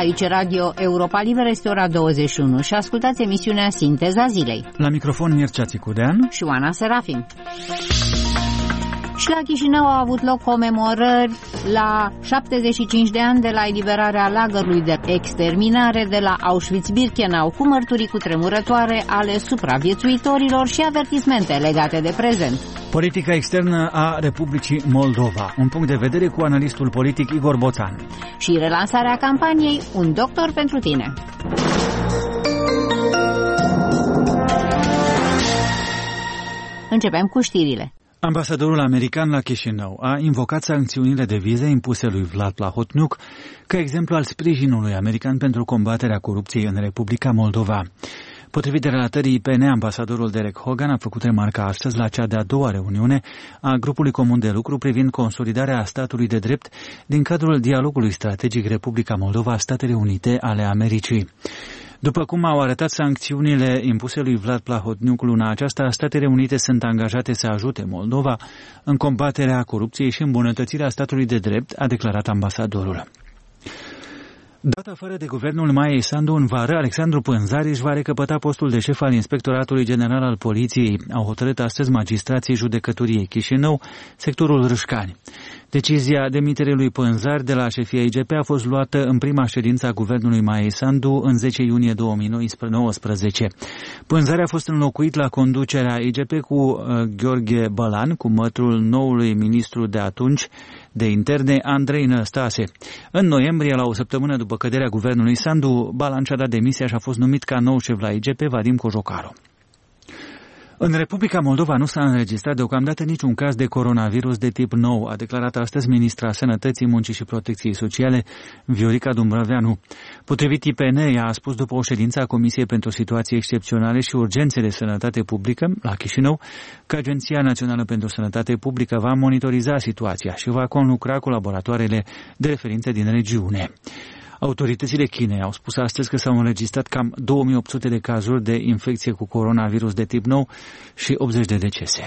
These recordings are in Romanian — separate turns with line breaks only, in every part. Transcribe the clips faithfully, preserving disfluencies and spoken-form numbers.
Aici Radio Europa Liberă, este ora douăzeci și unu și ascultați emisiunea Sinteza Zilei.
La microfon Mircea Țicudean
și Oana Serafim. Și la Chișinău au avut loc comemorări la șaptezeci și cinci de ani de la eliberarea lagărului de exterminare de la Auschwitz-Birkenau, cu mărturii cutremurătoare ale supraviețuitorilor și avertismente legate de prezent.
Politica externă a Republicii Moldova. Un punct de vedere cu analistul politic Igor Boțan.
Și relansarea campaniei Un doctor pentru tine. Începem cu știrile.
Ambasadorul american la Chișinău a invocat sancțiunile de vize impuse lui Vlad Plahotniuc ca exemplu al sprijinului american pentru combaterea corupției în Republica Moldova. Potrivit relatării I P N, ambasadorul Derek Hogan a făcut remarca astăzi la cea de-a doua reuniune a grupului comun de lucru privind consolidarea statului de drept din cadrul dialogului strategic Republica Moldova-Statele Unite ale Americii. După cum au arătat sancțiunile impuse lui Vlad Plahotniuc luna aceasta, Statele Unite sunt angajate să ajute Moldova în combaterea corupției și îmbunătățirea statului de drept, a declarat ambasadorul. Dat afară de guvernul Maiei Sandu în vară, Alexandru Pânzari își va recăpăta postul de șef al Inspectoratului General al Poliției. Au hotărât astăzi magistrații Judecătoriei Chișinău, sectorul Râșcani. Decizia demiterii lui Pânzari de la șefia I G P a fost luată în prima ședință a guvernului Maiei Sandu în zece iunie două mii nouăsprezece. Pânzari a fost înlocuit la conducerea I G P cu uh, Gheorghe Bălan, cu mătrul noului ministru de atunci de interne, Andrei Năstase. În noiembrie, la o săptămână după căderea guvernului Sandu, Bălan și-a dat demisia și a fost numit ca nou șef la I G P, Vadim Cojocaru. În Republica Moldova nu s-a înregistrat deocamdată niciun caz de coronavirus de tip nou, a declarat astăzi ministra Sănătății, Muncii și Protecției Sociale, Viorica Dumbrăveanu. Potrivit I P N, ea a spus după o ședință a Comisiei pentru Situații Excepționale și Urgențe de Sănătate Publică la Chișinău că Agenția Națională pentru Sănătate Publică va monitoriza situația și va conlucra cu laboratoarele de referință din regiune. Autoritățile Chinei au spus astăzi că s-au înregistrat cam două mii opt sute de cazuri de infecție cu coronavirus de tip nou și optzeci de decese.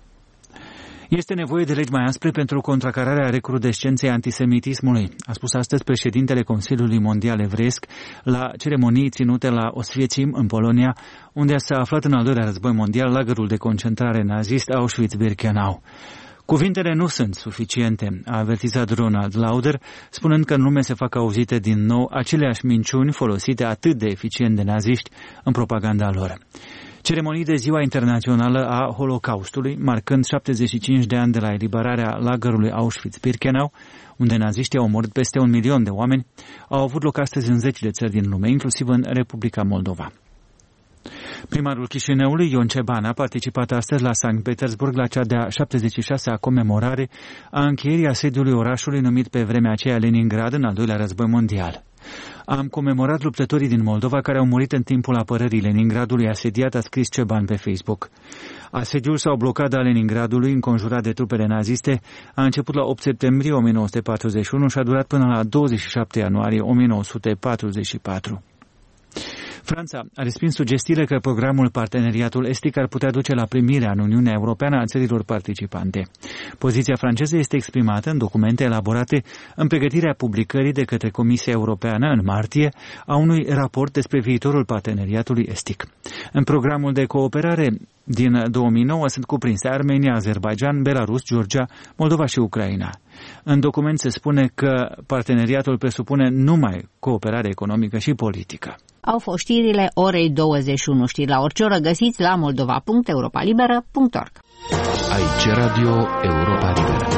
Este nevoie de legi mai aspre pentru contracararea recrudescenței antisemitismului, a spus astăzi președintele Consiliului Mondial Evreiesc la ceremonii ținute la Oswiecim, în Polonia, unde s-a aflat în al doilea război mondial lagărul de concentrare nazist Auschwitz-Birkenau. Cuvintele nu sunt suficiente, a avertizat Ronald Lauder, spunând că în lume se fac auzite din nou aceleași minciuni folosite atât de eficient de naziști în propaganda lor. Ceremonii de Ziua Internațională a Holocaustului, marcând șaptezeci și cinci de ani de la eliberarea lagărului Auschwitz-Birkenau, unde naziștii au omorât peste un milion de oameni, au avut loc astăzi în zeci de țări din lume, inclusiv în Republica Moldova. Primarul Chișinăului, Ion Ceban, a participat astăzi la Sankt Petersburg la cea de-a șaptezeci și șasea comemorare a încheierii asediului orașului numit pe vremea aceea Leningrad în al doilea război mondial. Am comemorat luptătorii din Moldova care au murit în timpul apărării Leningradului asediat, a scris Ceban pe Facebook. Asediul sau blocada Leningradului, înconjurat de trupele naziste, a început la opt septembrie o mie nouă sute patruzeci și unu și a durat până la douăzeci și șapte ianuarie o mie nouă sute patruzeci și patru. Franța a respins sugestiile că programul Parteneriatul Estic ar putea duce la primirea în Uniunea Europeană a țărilor participante. Poziția franceză este exprimată în documente elaborate în pregătirea publicării de către Comisia Europeană în martie a unui raport despre viitorul Parteneriatului Estic. În programul de cooperare din două mii nouă sunt cuprinse Armenia, Azerbaidjan, Belarus, Georgia, Moldova și Ucraina. În document se spune că parteneriatul presupune numai cooperare economică și politică.
Au fost știrile orei douăzeci și unu. Știri la orice oră găsiți la moldova punct europa liberă punct org.
Aici Radio Europa Liberă.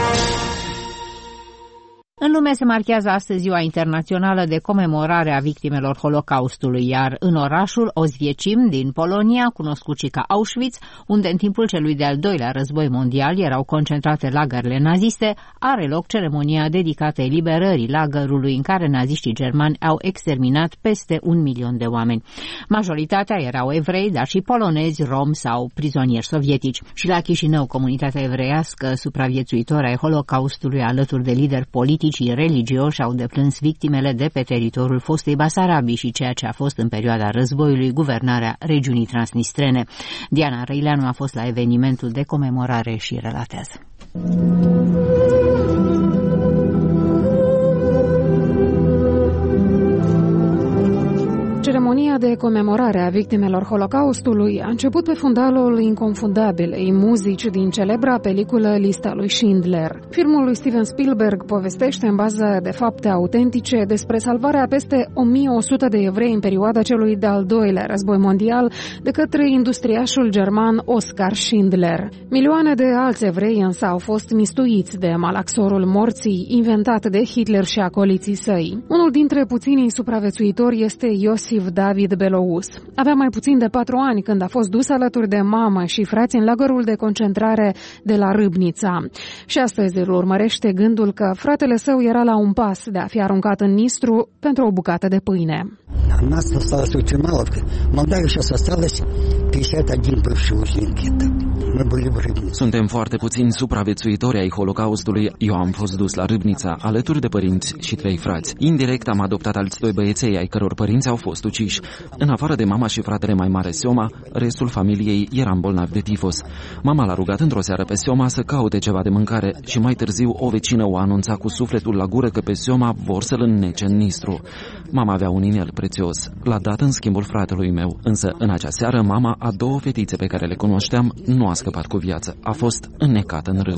În lume se marchează astăzi Ziua Internațională de Comemorare a Victimelor Holocaustului, iar în orașul Oswiecim din Polonia, cunoscut și ca Auschwitz, unde în timpul celui de-al doilea război mondial erau concentrate lagările naziste, are loc ceremonia dedicată eliberării lagărului în care naziștii germani au exterminat peste un milion de oameni. Majoritatea erau evrei, dar și polonezi, romi sau prizonieri sovietici. Și la Chișinău, comunitatea evreiască supraviețuitoare ai Holocaustului, alături de lideri politici și religioși, au deplâns victimele de pe teritoriul fostei Basarabii și ceea ce a fost în perioada războiului guvernarea regiunii transnistrene. Diana Răileanu a fost la evenimentul de comemorare și relatează.
de comemorare a victimelor Holocaustului a început pe fundalul inconfundabilei muzici din celebra peliculă Lista lui Schindler. Filmul lui Steven Spielberg povestește în bază de fapte autentice despre salvarea peste o mie o sută de evrei în perioada celui de-al doilea război mondial de către industriașul german Oskar Schindler. Milioane de alți evrei însă au fost mistuiți de malaxorul morții inventat de Hitler și acoliții săi. Unul dintre puținii supraviețuitori este Iosif David Belouis. Avea mai puțin de patru ani când a fost dus alături de mamă și frați în lagărul de concentrare de la Râbnița. Și astăzi îl urmărește gândul că fratele său era la un pas de a fi aruncat în Nistru pentru o bucată de pâine.
Нас осталось очень мало. В Молдавии сейчас осталось пятьдесят один бывший узник. Мы были в Рыбнице.
Suntem foarte puțini supraviețuitori ai Holocaustului. Eu am fost dus la Râbnița, alături de părinți și trei frați. Indirect am adoptat alți doi băieței, ai căror părinți au fost uciși. În afară de mama și fratele mai mare Sioma, restul familiei era bolnav de tifos. Mama l-a rugat într-o seară pe Sioma să caute ceva de mâncare și mai târziu o vecină o anunța cu sufletul la gură că pe Sioma vor să-l înnece în Nistru. Mama avea un inel prețios. L-a dat în schimbul fratelui meu, însă în acea seară mama a două fetițe pe care le cunoșteam nu a scăpat cu viață. A fost înnecată în râu.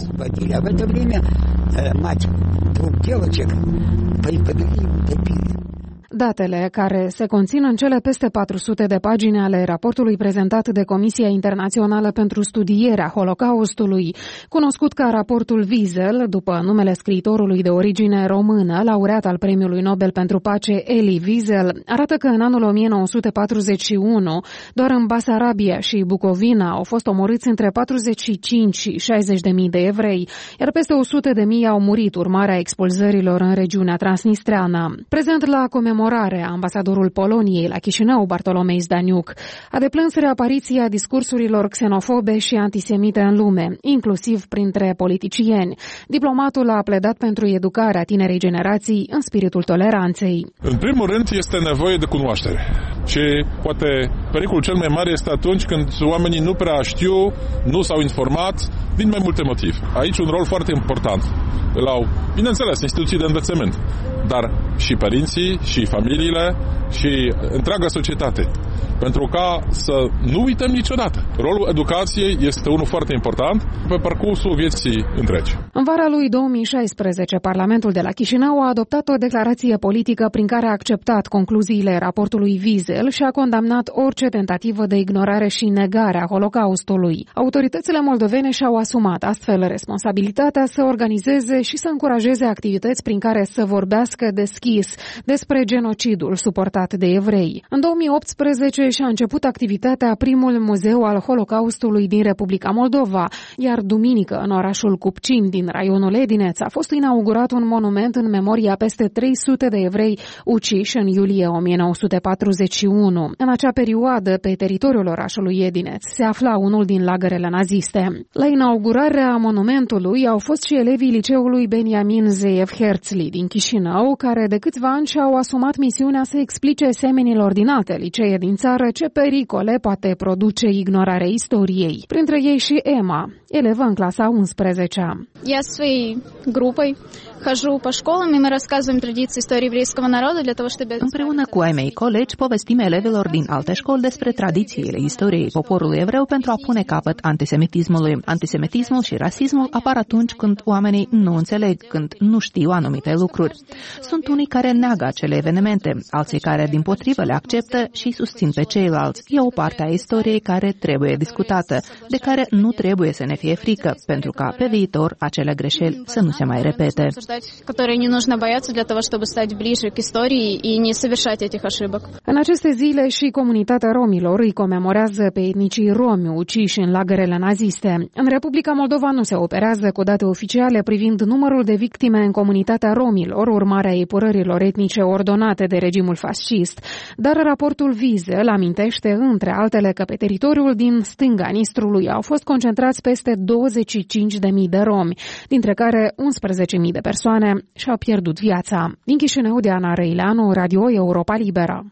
Datele, care se conțin în cele peste patru sute de pagini ale raportului prezentat de Comisia Internațională pentru Studierea Holocaustului, cunoscut ca raportul Wiesel, după numele scriitorului de origine română, laureat al Premiului Nobel pentru Pace Elie Wiesel, arată că în anul o mie nouă sute patruzeci și unu, doar în Basarabia și Bucovina au fost omorâți între patruzeci și cinci și șaizeci de mii de evrei, iar peste o sută de mii au murit urmarea expulzărilor în regiunea transnistreană. Prezent la comemorare, ambasadorul Poloniei la Chișinău, Bartolomei Zdaniuc, a deplâns reapariția discursurilor xenofobe și antisemite în lume, inclusiv printre politicieni. Diplomatul a pledat pentru educarea tinerei generații în spiritul toleranței.
În primul rând este nevoie de cunoaștere. Și poate pericolul cel mai mare este atunci când oamenii nu prea știu, nu s-au informat, din mai multe motive. Aici un rol foarte important îl au, bineînțeles, instituții de învățământ, dar și părinții, și familiile, și întreaga societate. Pentru ca să nu uităm niciodată. Rolul educației este unul foarte important pe parcursul vieții întregi.
În vara lui două mii șaisprezece, Parlamentul de la Chișinău a adoptat o declarație politică prin care a acceptat concluziile raportului Wiesel și a condamnat orice tentativă de ignorare și negare a Holocaustului. Autoritățile moldovene și-au asumat astfel responsabilitatea să organizeze și să încurajeze activități prin care să vorbească deschis despre genocidul suportat de evrei. În două mii optsprezece și-a început activitatea primul muzeu al Holocaustului din Republica Moldova, iar duminică în orașul Cupcin din raionul Edineț a fost inaugurat un monument în memoria peste trei sute de evrei uciși în iulie o mie nouă sute patruzeci și unu. În acea perioadă, pe teritoriul orașului Edineț se afla unul din lagărele naziste. La inaugurarea monumentului au fost și elevii liceului Beniamin Zeev Herzli din Chișinău, care de câțiva ani și-au asumat misiunea să explice semenilor din alte licee din țară ce pericole poate produce ignorarea istoriei. Printre ei și Emma, elevă în clasa a unsprezecea.
Я своей группой хожу по школам, и мы рассказываем традиции истории еврейского народа для того, чтобы...
Împreună cu ai mei colegi povestim elevilor din alte școli despre tradițiile istoriei poporului evreu pentru a pune capăt antisemitismului. Antisemitismul și rasismul apar atunci când oamenii nu înțeleg, când nu știu anumite lucruri. Sunt unii care neagă acele evenimente, alții care dimpotrivă le acceptă și susțin pe ceilalți. E o parte a istoriei care trebuie discutată, de care nu trebuie să ne fie frică, pentru ca pe viitor acele greșeli să nu se mai repete.
Которые не нужно бояться для того, чтобы стать ближе к истории и не совершать этих ошибок.
În aceste zile și comunitatea romilor îi comemorează pe etnicii romi uciși în lagărele naziste. În Republica Moldova nu se operează cu date oficiale privind numărul de victime în comunitatea romilor, urmarea epurărilor etnice ordonate de regimul fascist, dar raportul Wiesel amintește, între altele, că pe teritoriul din stânga Nistrului au fost concentrați peste douăzeci și cinci de mii de romi, dintre care unsprezece mii de persoane și-au pierdut viața. Din Chișinău, Diana Răileanu, Radio Europa Liberă.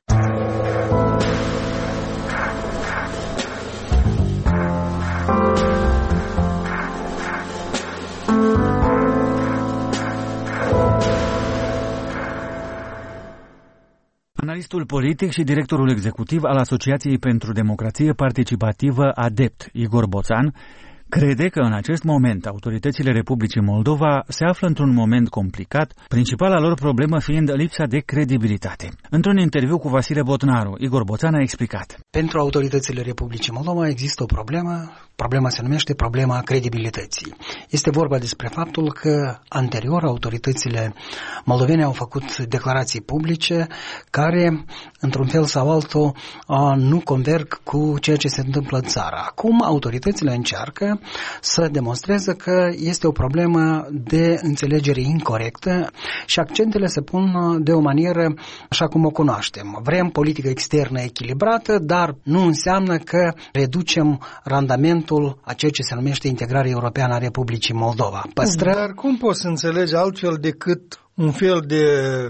Analiza Analistul politic și directorul executiv al Asociației pentru Democrație Participativă ADEPT, Igor Boțan, crede că în acest moment autoritățile Republicii Moldova se află într-un moment complicat, principala lor problemă fiind lipsa de credibilitate. Într-un interviu cu Vasile Botnaru, Igor Boțan a explicat.
Pentru autoritățile Republicii Moldova există o problemă, problema se numește problema credibilității. Este vorba despre faptul că anterior autoritățile moldovene au făcut declarații publice care, într-un fel sau altul, nu converg cu ceea ce se întâmplă în țară. Acum autoritățile încearcă să demonstreze că este o problemă de înțelegere incorectă și accentele se pun de o manieră așa cum o cunoaștem. Vrem politică externă echilibrată, dar nu înseamnă că reducem randamentul a ceea ce se numește integrarea europeană a Republicii Moldova.
Păstră... Dar cum poți să înțelegi altfel decât un fel de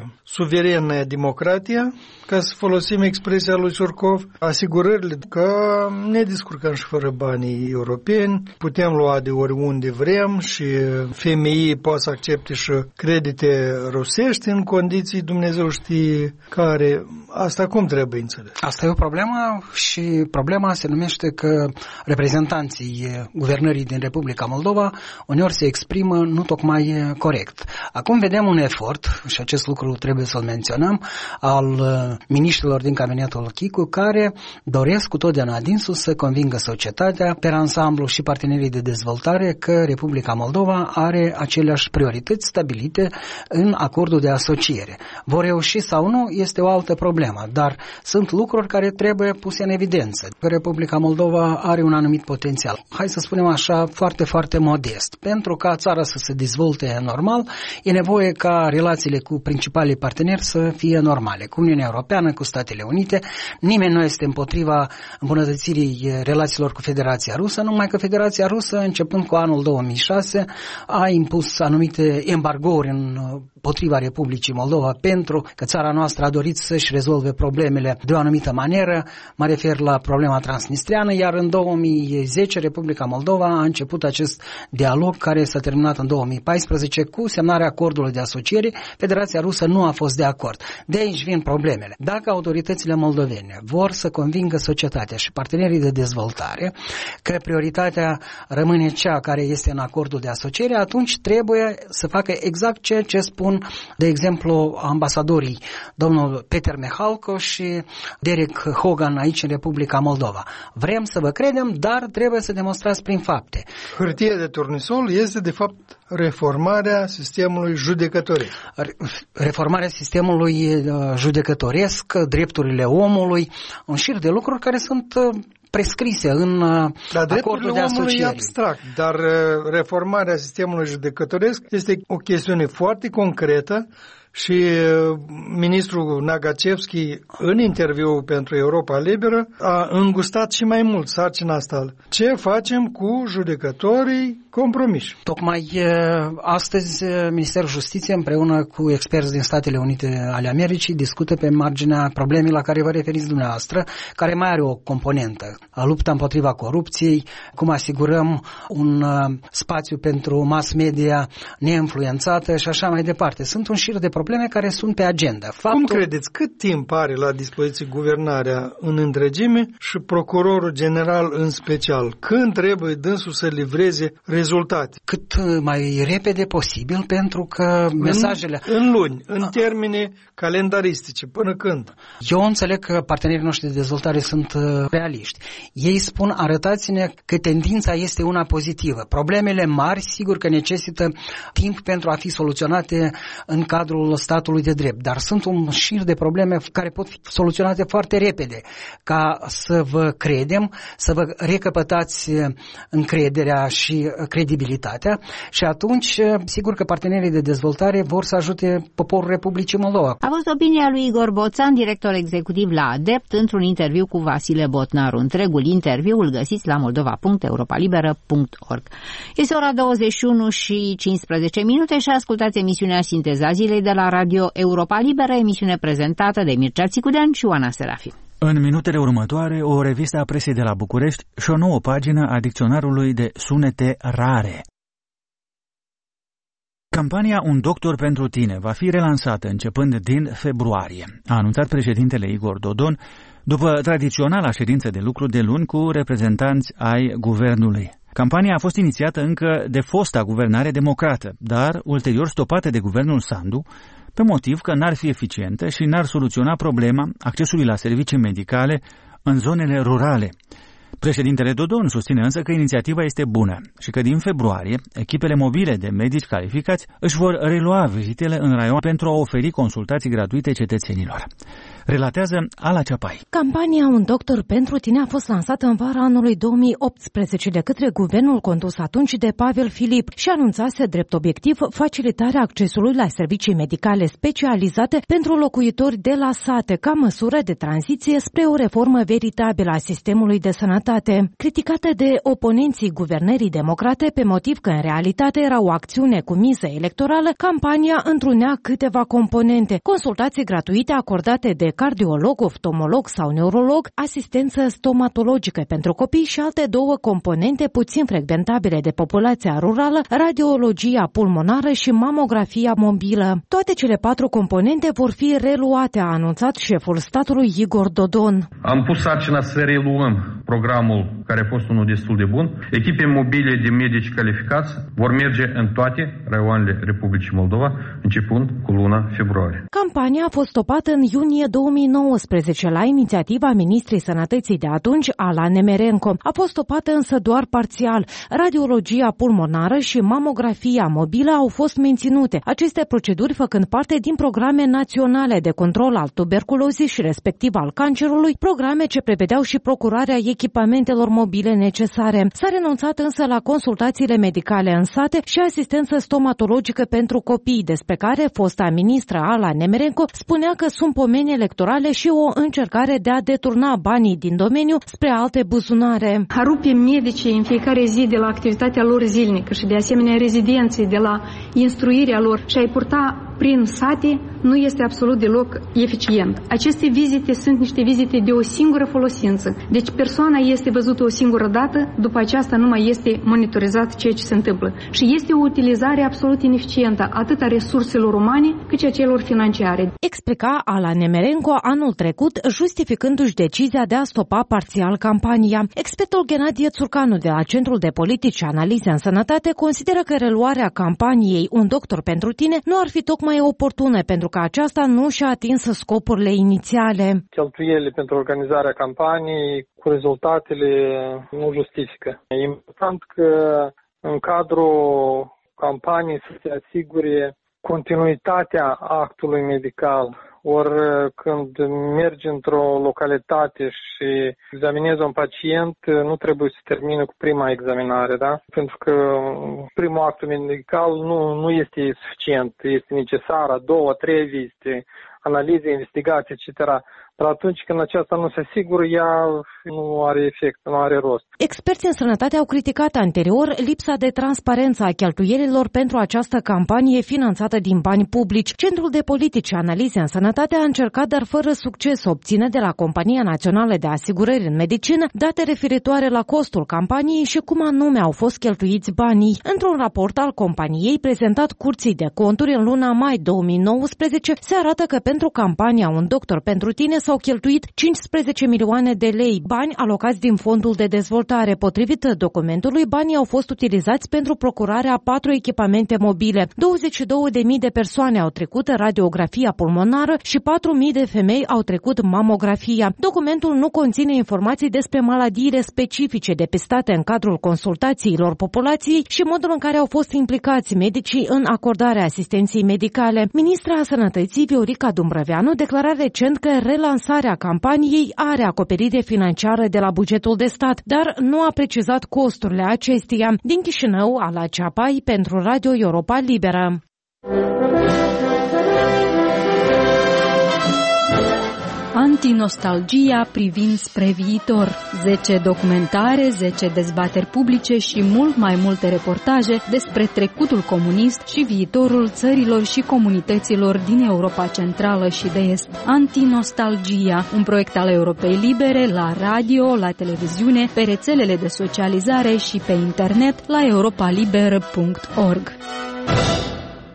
suverenă democrație, ca să folosim expresia lui Surcov, asigurările că ne descurcăm și fără banii europeni, putem lua de oriunde vrem și F M I poate să accepte și credite rusești în condiții Dumnezeu știe care. Asta cum trebuie înțeles?
Asta e o problemă și problema se numește că reprezentanții guvernării din Republica Moldova uneori se exprimă nu tocmai corect. Acum vedem un efort, și acest lucru trebuie să-l menționăm, al miniștrilor din cabinetul Chicu, care doresc cu totdeauna din sus să convingă societatea, pe ansamblu și partenerii de dezvoltare, că Republica Moldova are aceleași priorități stabilite în acordul de asociere. Vor reuși sau nu este o altă problemă, dar sunt lucruri care trebuie puse în evidență. Republica Moldova are un anumit potențial. Hai să spunem așa, foarte, foarte modest. Pentru ca țara să se dezvolte normal, e nevoie ca relațiile cu principalii parteneri să fie normale. Cu Uniunea Europeană, cu Statele Unite, nimeni nu este împotriva îmbunătățirii relațiilor cu Federația Rusă, numai că Federația Rusă, începând cu anul două mii șase, a impus anumite embargouri împotriva Republicii Moldova pentru că țara noastră a dorit să-și rezolve problemele de o anumită manieră. Mă refer la problema transnistriană, iar în două mii zece Republica Moldova a început acest dialog care s-a terminat în două mii paisprezece cu semnarea acordului de asociere. Federația Rusă nu a fost de acord. De aici vin problemele. Dacă autoritățile moldovene vor să convingă societatea și partenerii de dezvoltare că prioritatea rămâne cea care este în acordul de asociere, atunci trebuie să facă exact ceea ce spun, de exemplu, ambasadorii domnul Peter Mehalco și Derek Hogan aici în Republica Moldova. Vrem să vă credem, dar trebuie să demonstrați prin fapte.
Hârtia de turnisol este de fapt reformarea sistemului judecătoresc.
Reformarea sistemului judecătoresc, drepturile omului, un șir de lucruri care sunt prescrise în
dar
acordul de asociere.
E abstract, dar reformarea sistemului judecătoresc este o chestiune foarte concretă și ministrul Nagacevski, în interviu pentru Europa Liberă, a îngustat și mai mult sarcina asta. Ce facem cu judecătorii compromiși?
Tocmai astăzi Ministerul Justiției împreună cu experți din Statele Unite ale Americii discută pe marginea problemei la care vă referiți dumneavoastră, care mai are o componentă. Lupta împotriva corupției, cum asigurăm un spațiu pentru mass media neinfluențată și așa mai departe. Sunt un șir de probleme care sunt pe agenda. Faptul...
Cum credeți, cât timp are la dispoziție guvernarea în întregime și procurorul general în special? Când trebuie dânsul să livreze rezultate?
Cât mai repede posibil, pentru că mesajele...
În, în luni, în termene calendaristice, până când?
Eu înțeleg că partenerii noștri de dezvoltare sunt realiști. Ei spun, arătați-ne că tendința este una pozitivă. Problemele mari, sigur că necesită timp pentru a fi soluționate în cadrul statului de drept, dar sunt un șir de probleme care pot fi soluționate foarte repede, ca să vă credem, să vă recăpătați încrederea și credibilitatea și atunci, sigur că partenerii de dezvoltare vor să ajute poporul Republicii Moldova.
A fost opinia lui Igor Boțan, director executiv la ADEPT, într-un interviu cu Vasile Botnaru. Întregul interviu îl găsiți la moldova punct europalibera punct org. Este ora douăzeci și unu și cincisprezece minute și ascultați emisiunea Sinteza Zilei de la Radio Europa Liberă, emisiune prezentată de Mircea Țicudean și Oana Serafim.
În minutele următoare, o revistă a presei de la București și o nouă pagină a dicționarului de sunete rare. Campania Un doctor pentru tine va fi relansată începând din februarie, a anunțat președintele Igor Dodon după tradiționala ședință de lucru de luni cu reprezentanți ai guvernului. Campania a fost inițiată încă de fosta guvernare democrată, dar ulterior stopată de guvernul Sandu, pe motiv că n-ar fi eficientă și n-ar soluționa problema accesului la servicii medicale în zonele rurale. Președintele Dodon susține însă că inițiativa este bună și că din februarie echipele mobile de medici calificați își vor relua vizitele în raion pentru a oferi consultații gratuite cetățenilor. Relatează Ala Ceapai.
Campania Un doctor pentru tine a fost lansată în vara anului două mii optsprezece de către guvernul condus atunci de Pavel Filip și anunțase drept obiectiv facilitarea accesului la servicii medicale specializate pentru locuitori de la sate ca măsură de tranziție spre o reformă veritabilă a sistemului de sănătate. Criticată de oponenții guvernării democrate pe motiv că în realitate era o acțiune cu miză electorală, campania întrunea câteva componente: consultații gratuite acordate de cardiolog, oftalmolog sau neurolog, asistență stomatologică pentru copii și alte două componente puțin frecventabile de populația rurală, radiologia pulmonară și mamografia mobilă. Toate cele patru componente vor fi reluate, a anunțat șeful statului Igor Dodon.
Am pus sarcina să reluăm programul care a fost unul destul de bun. Echipe mobile de medici calificați vor merge în toate raioanele Republicii Moldova, începând cu luna februarie.
Campania a fost stopată în iunie două mii nouăsprezece la inițiativa ministrei sănătății de atunci, Ala Nemerenko. A fost stopată însă doar parțial. Radiologia pulmonară și mamografia mobilă au fost menținute, aceste proceduri făcând parte din programe naționale de control al tuberculozei și respectiv al cancerului, programe ce prevedeau și procurarea echipamentelor mobile necesare. S-a renunțat însă la consultațiile medicale în sate și asistență stomatologică pentru copii, despre care fosta ministră Ala Nemerenko spunea că sunt pomeni electorale și o încercare de a deturna banii din domeniu spre alte buzunare.
A rupe medicii în fiecare zi de la activitatea lor zilnică și de asemenea rezidenții de la instruirea lor și a-i purta prin sate nu este absolut deloc eficient. Aceste vizite sunt niște vizite de o singură folosință. Deci persoana este văzută o singură dată, după aceasta nu mai este monitorizat ceea ce se întâmplă. Și este o utilizare absolut ineficientă atât a resurselor umane cât și a celor financiare.
Explica Ala Nemerenko anul trecut, justificându-și decizia de a stopa parțial campania. Expertul Ghenadie Țurcanu de la Centrul de Politici și Analize în Sănătate consideră că reluarea campaniei Un doctor pentru tine nu ar fi tocmai oportună, pentru că aceasta nu și-a atins scopurile inițiale.
Cheltuielile pentru organizarea campaniei cu rezultatele nu justifică. E important că în cadrul campaniei să se asigure continuitatea actului medical. Ori când mergi într-o localitate și examinezi un pacient, nu trebuie să termine cu prima examinare, da? Pentru că primul act medical nu, nu este suficient, este necesar a doua, trei vizite, analize, investigații, et cetera. Dar atunci când aceasta nu se asigură, ea nu are efect, nu are rost.
Experții în sănătate au criticat anterior lipsa de transparență a cheltuielilor pentru această campanie finanțată din bani publici. Centrul de Politici și Analize în Sănătate a încercat, dar fără succes, să obțină de la Compania Națională de Asigurări în Medicină date referitoare la costul campaniei și cum anume au fost cheltuiți banii. Într-un raport al companiei prezentat Curții de Conturi în luna mai două mii nouăsprezece, se arată că pentru campania Un doctor pentru tine s-au cheltuit cincisprezece milioane de lei, bani alocați din Fondul de Dezvoltare. Potrivit documentului, banii au fost utilizați pentru procurarea a patru echipamente mobile. douăzeci și două de mii de persoane au trecut radiografia pulmonară și patru mii de femei au trecut mamografia. Documentul nu conține informații despre maladiile specifice depistate în cadrul consultațiilor populației și modul în care au fost implicați medicii în acordarea asistenței medicale. Ministra Sănătății Viorica Dumbrăveanu declara recent că relansarea campaniei are acoperire financiară de la bugetul de stat, dar nu a precizat costurile acesteia. Din Chișinău, Ala Ceapai, pentru Radio Europa Liberă.
Antinostalgia privind spre viitor. zece documentare, zece dezbateri publice și mult mai multe reportaje despre trecutul comunist și viitorul țărilor și comunităților din Europa Centrală și de Est. Antinostalgia, un proiect al Europei Libere, la radio, la televiziune, pe rețelele de socializare și pe internet la europa liber punct org.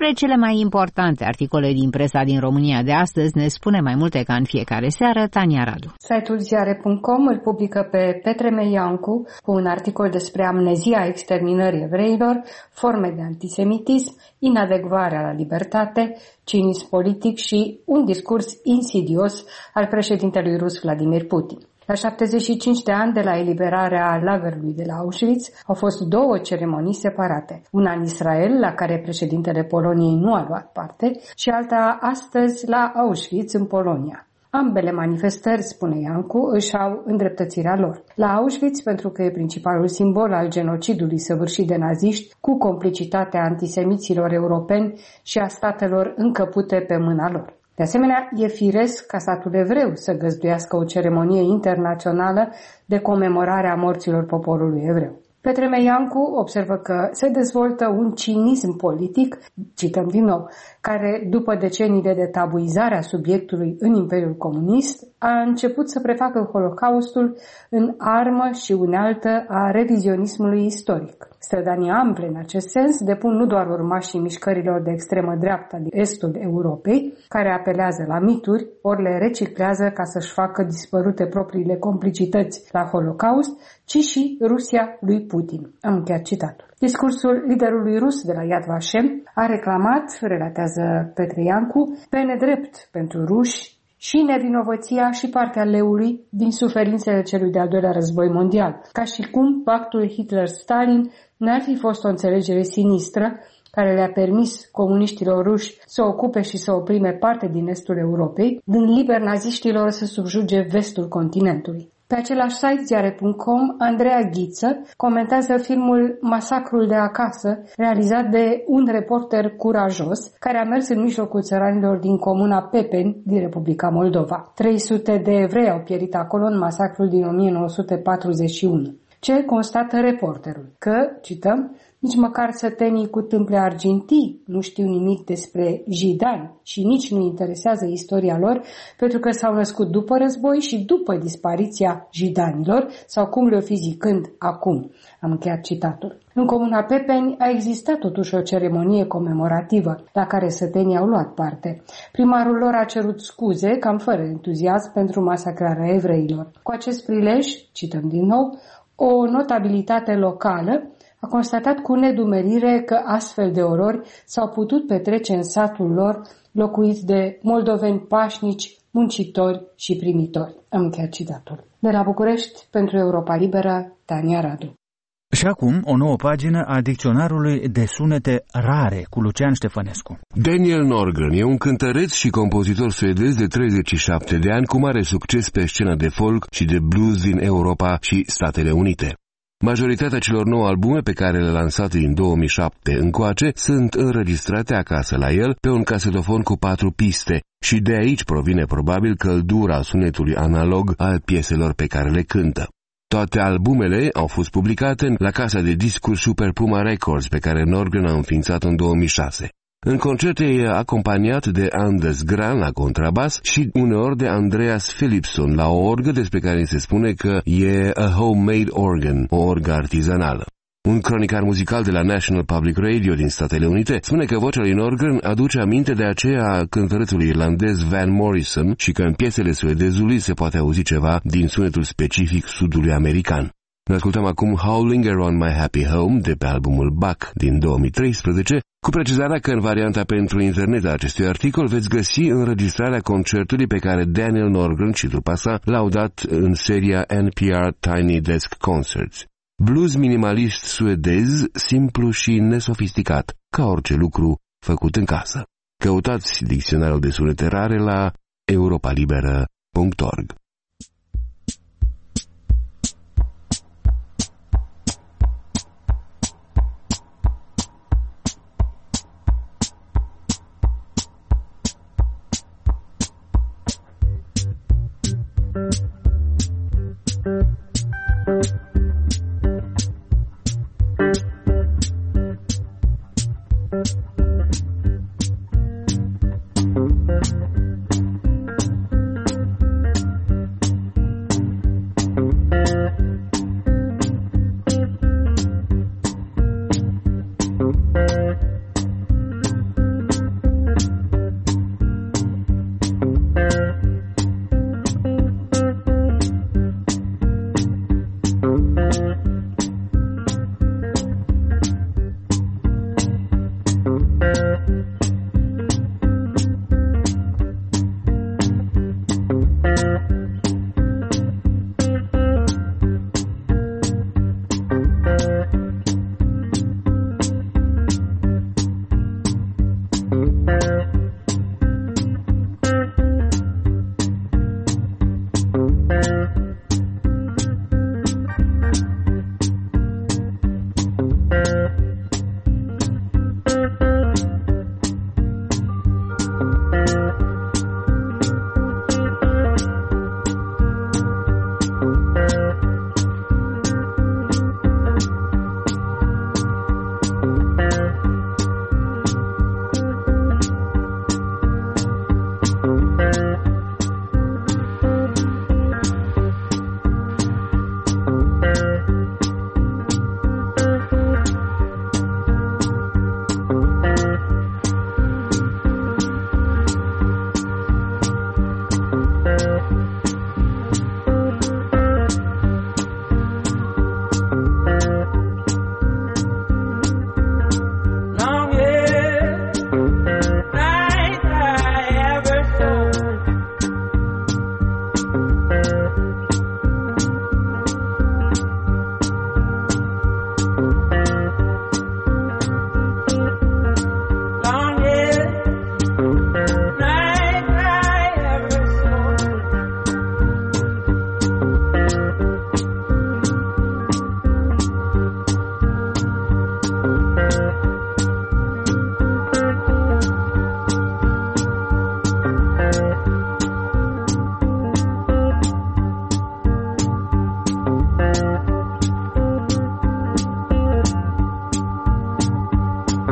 Despre cele mai importante articole din presa din România de astăzi ne spune mai multe ca în fiecare seară Tania Radu.
Site-ul ziare punct com îl publică pe Petre Meiancu cu un articol despre amnezia exterminării evreilor, forme de antisemitism, inadecvarea la libertate, cinism politic și un discurs insidios al președintelui rus Vladimir Putin. La șaptezeci și cinci de ani de la eliberarea lagărului de la Auschwitz au fost două ceremonii separate. Una în Israel, la care președintele Poloniei nu a luat parte, și alta astăzi la Auschwitz, în Polonia. Ambele manifestări, spune Iancu, își au îndreptățirea lor. La Auschwitz, pentru că e principalul simbol al genocidului săvârșit de naziști, cu complicitatea antisemiților europeni și a statelor încăpute pe mâna lor. De asemenea, e firesc ca statul evreu să găzduiască o ceremonie internațională de comemorare a morților poporului evreu. Petre Meiancu observă că se dezvoltă un cinism politic, cităm din nou, care, după decenii de tabuizare a subiectului în Imperiul Comunist, a început să prefacă Holocaustul în armă și unealtă a revizionismului istoric. Strădanii ample în acest sens depun nu doar urmașii mișcărilor de extremă dreapta din estul Europei, care apelează la mituri, ori le reciclează ca să-și facă dispărute propriile complicități la Holocaust, ci și Rusia lui Putin. Am încheiat citatul. Discursul liderului rus de la Yad Vashem a reclamat, relatează Petre Iancu, pe nedrept pentru ruși și nevinovăția și partea leului din suferințele celui de-al doilea război mondial, ca și cum pactul Hitler-Stalin n-ar fi fost o înțelegere sinistră care le-a permis comuniștilor ruși să ocupe și să oprime parte din estul Europei, dând liber naziștilor să subjuge vestul continentului. Pe același site, ziare punct com, Andreea Ghiță comentează filmul Masacrul de acasă, realizat de un reporter curajos, care a mers în mijlocul țăranilor din comuna Pepeni din Republica Moldova. trei sute de evrei au pierit acolo în masacrul din o mie nouă sute patruzeci și unu. Ce constată reporterul? Că, cităm, nici măcar sătenii cu tâmple argintii nu știu nimic despre jidani și nici nu interesează istoria lor, pentru că s-au născut după război și după dispariția jidanilor, sau cum le-o fi zicând acum. Am încheiat citatul. În comuna Pepeni a existat totuși o ceremonie comemorativă la care sătenii au luat parte. Primarul lor a cerut scuze, cam fără entuziasm, pentru masacrarea evreilor. Cu acest prilej, cităm din nou, o notabilitate locală a constatat cu nedumerire că astfel de orori s-au putut petrece în satul lor, locuit de moldoveni pașnici, muncitori și primitori. Am încheiat citatul. De la București, pentru Europa Liberă, Tania Radu.
Și acum o nouă pagină a dicționarului de sunete rare cu Lucian Ștefănescu.
Daniel Norgren e un cântăreț și compozitor suedez de treizeci și șapte de ani cu mare succes pe scena de folk și de blues din Europa și Statele Unite. Majoritatea celor nouă albume pe care le-a lansat din două mii șapte încoace sunt înregistrate acasă la el pe un casetofon cu patru piste și de aici provine probabil căldura sunetului analog al pieselor pe care le cântă. Toate albumele au fost publicate la casa de discuri Super Puma Records, pe care Norgren a înființat în două mii șase. În concerte e acompaniat de Anders Gran la contrabas și uneori de Andreas Philipson la o orgă despre care se spune că e a homemade organ, o orgă artizanală. Un cronicar muzical de la National Public Radio din Statele Unite spune că vocea lui Norgren aduce aminte de aceea a cântărețului irlandez Van Morrison și că în piesele suedezului se poate auzi ceva din sunetul specific sudului american. Ne ascultăm acum Howling Around My Happy Home de pe albumul Buck din două mii treisprezece, cu precizarea că în varianta pentru internet a acestui articol veți găsi înregistrarea concertului pe care Daniel Norgren și trupa sa l-au dat în seria N P R Tiny Desk Concerts. Blues minimalist suedez, simplu și nesofisticat, ca orice lucru făcut în casă. Căutați dicționarul de sunete rare la europa liberă punct org.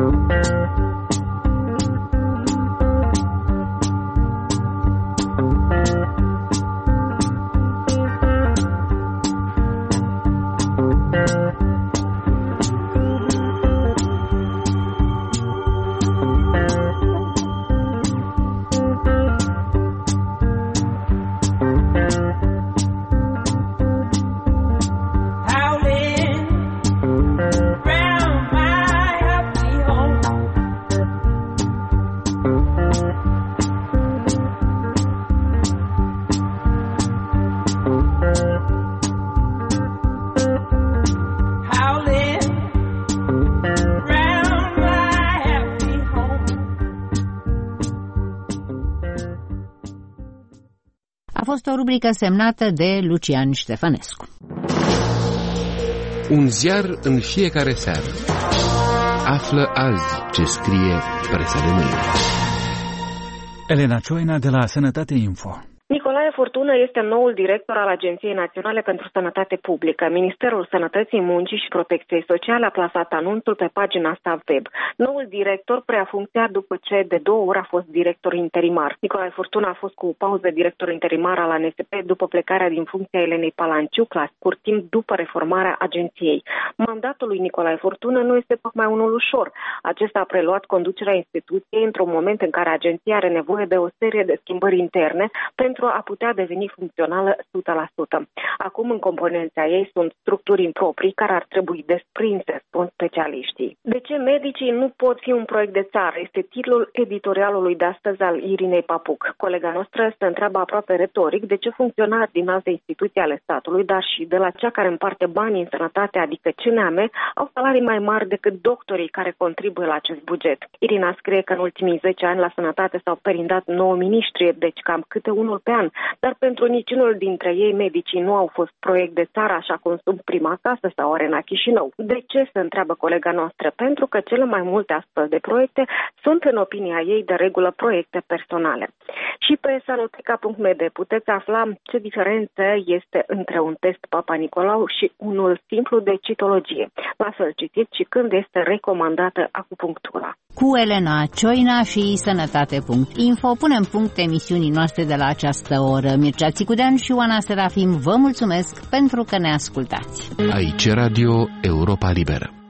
A fost o rubrică semnată de Lucian Ștefănescu.
Un ziar în fiecare seară. Află azi ce scrie presa de mâine.
Elena Cioina de la Sănătate Info.
Nicolae Fortună este noul director al Agenției Naționale pentru Sănătate Publică. Ministerul Sănătății, Muncii și Protecției Sociale a plasat anunțul pe pagina sa web. Noul director preia funcția după ce de două ori a fost director interimar. Nicolae Fortună a fost cu o pauză director interimar al A N S P după plecarea din funcția Elenei Palanciuc la scurt timp după reformarea agenției. Mandatul lui Nicolae Fortună nu este tocmai unul ușor. Acesta a preluat conducerea instituției într-un moment în care agenția are nevoie de o serie de schimbări interne pentru a putea deveni funcțională o sută la sută. Acum, în componența ei sunt structuri improprii care ar trebui desprinse, spun specialiștii. De ce medicii nu pot fi un proiect de țară? Este titlul editorialului de astăzi al Irinei Papuc. Colega noastră se întreabă aproape retoric de ce funcționari din alte instituții ale statului, dar și de la cea care împarte banii în sănătate, adică C N A M E, au salarii mai mari decât doctorii care contribuie la acest buget. Irina scrie că în ultimii zece ani la sănătate s-au perindat nouă miniștri, deci cam câte unul pe an, dar pentru niciunul dintre ei medicii nu au fost proiect de țară, așa cum sunt Prima Casă sau Arena Chișinău. De ce, se întreabă colega noastră? Pentru că cele mai multe astfel de proiecte sunt, în opinia ei, de regulă proiecte personale. Și pe sanoteca punct m d puteți afla ce diferență este între un test Papa Nicolau și unul simplu de citologie. La fel citit și când este recomandată acupunctura.
Cu Elena Cioina și Sănătate punct info punem punct emisiunii noastre de la această oră. Mircea Țicudean și Oana Serafim vă mulțumesc pentru că ne ascultați.
Aici Radio Europa Liberă.